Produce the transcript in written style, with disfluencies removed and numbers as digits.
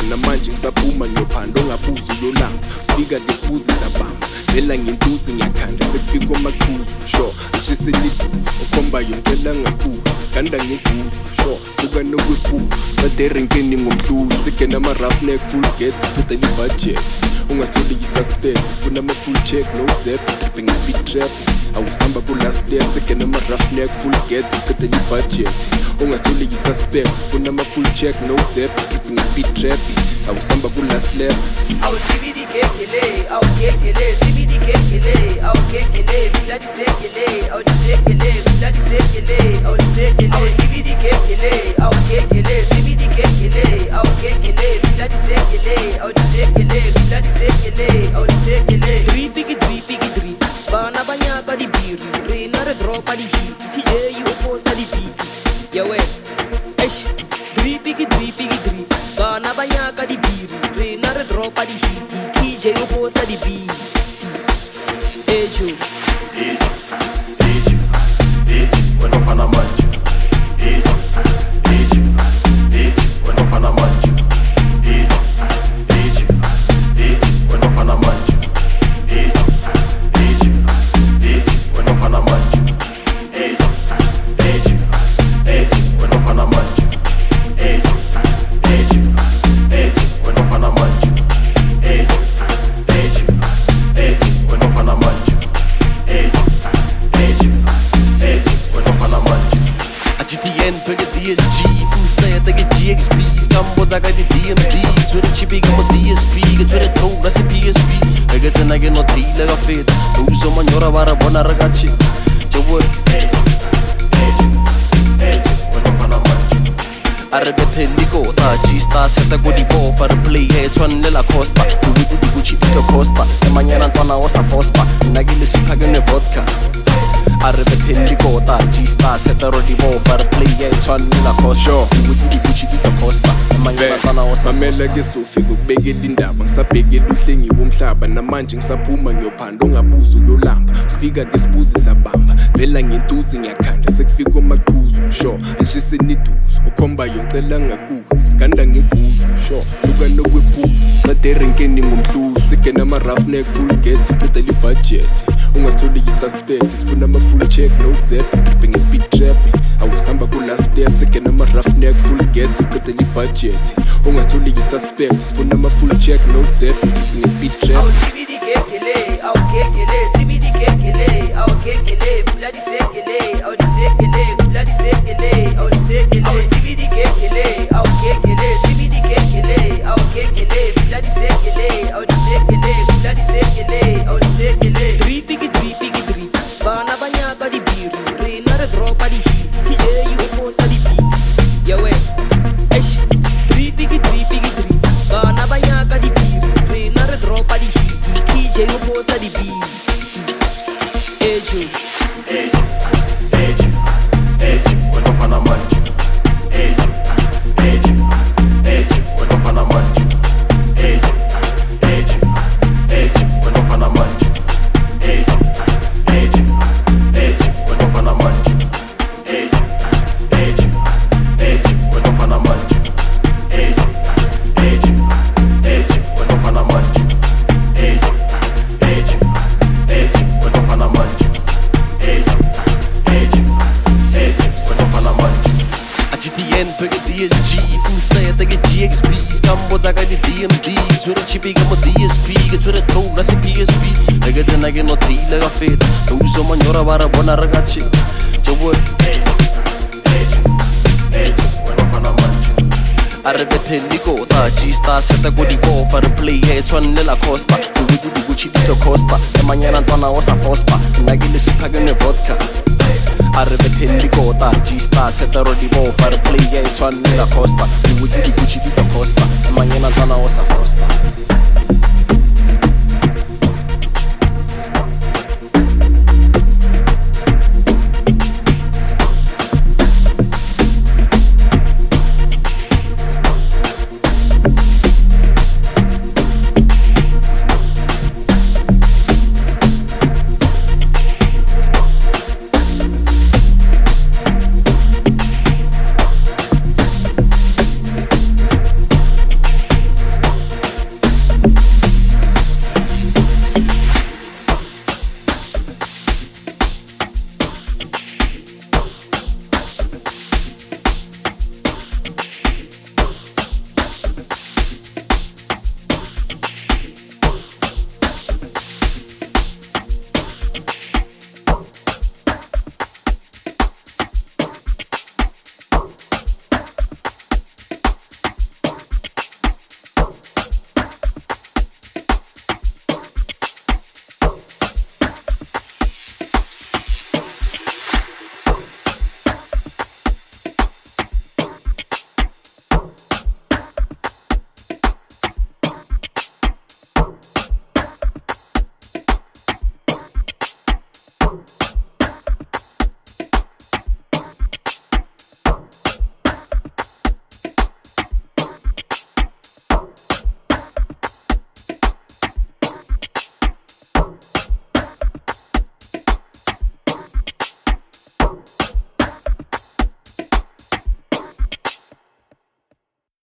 namanje ngisaphuma ngiyophanda ongabuza uyolamba sifika ke sibuze sabamba vela ngentuzi ngiyakhanda sekufika amaqhuzu sure ashise liduze ukhomba yongcela ngakuza siganda ngeguzu sure suka nokwephuzu sicede erenkeni ngomhluzi sikena ama-roughneck full get sicede li-budget ungasitholi yi-suspect sifuna ama-full check no zep tripping nge-speed trap awusamba ku-last step sikena ama-roughneck full get sicede li-budget ungasitholi yi-suspect sifuna ama-full check no zep tripping nge-speed trap awusamba ku-last step Bana banyaka di biri, rena re dropa di hit, TJ you posa di beat. Yawe, esh, dripiki, bana banyaka di biri, rena re dropa di hit, TJ you posa di beat. Ejo, when I'm on a manju. Ejo, when I'm on a manju. Ejo, when I'm on a manju. Buona ragazzi, c'è vuoi? Arrebe pellicota, ci sta setta con di po' fare play e c'ho nella costa. Tu di Gucci di costa, e mañana Antona osa posta, nagile si pagano vodka. Arrebe pellicota, ci sta setta di po' fare play e c'ho nella costa. Tu di Gucci di costa, e mañana Antona osa posta. Mamela ke sofika ukubekela indaba ngisabhekela uhlengi womhlaba namanje ngisaphuma ngiyophanda ongabuza uyolamba sifika ke sibuze sabamba vela ngentuzi ngiyakhanda sekufika amaqhuzu sure ashise niduze ukhomba yongcela ngakuza siganda ngeguzu sure suka nokwephuzu cede erenkeni ngomhluzi sikena ama-roughneck full get sicede li-budget ungasitholi yi-suspect sifuna ama-full check no zep tripping nge-speed trap awusamba ku-last step sikena ama-roughneck full get sicede li-budget ungasitholi yi-suspect sifuna ama-full check no zep tripping nge-speed trap bana banyaka di biri, rena re dropa di hit, TJ you posa di beat. Yawe, esh, dripiki, bana banyaka di biri, rena re dropa di hit, TJ you posa di beat. Ejo, when I'm on a manju. Ejo, when I'm on a manju. Ejo, when I'm on a manju. Ejo, when I'm on a manju. Ejo, when I'm on a manju. Ejo, when I'm on a manju. Ejo, when I'm on a manju. DSG, Fusaya take GXPs, Cambodia got the DMD, to the chippy come with DSP, get to the toe, that's a PSP. I get an again, not tea like a fit. Who's so man, you're a Buona ragazzi. To what? Arrebe pellicota, ci sta setta con di po' fare play e c'ho nella costa. Tu di Gucci di costa, e mañana Antona osa posta, nagile si pagano vodka. Arrebe pellicota, ci sta setta di po' fare play e c'ho nella costa. Tu di Gucci di costa, e mañana Antona osa posta.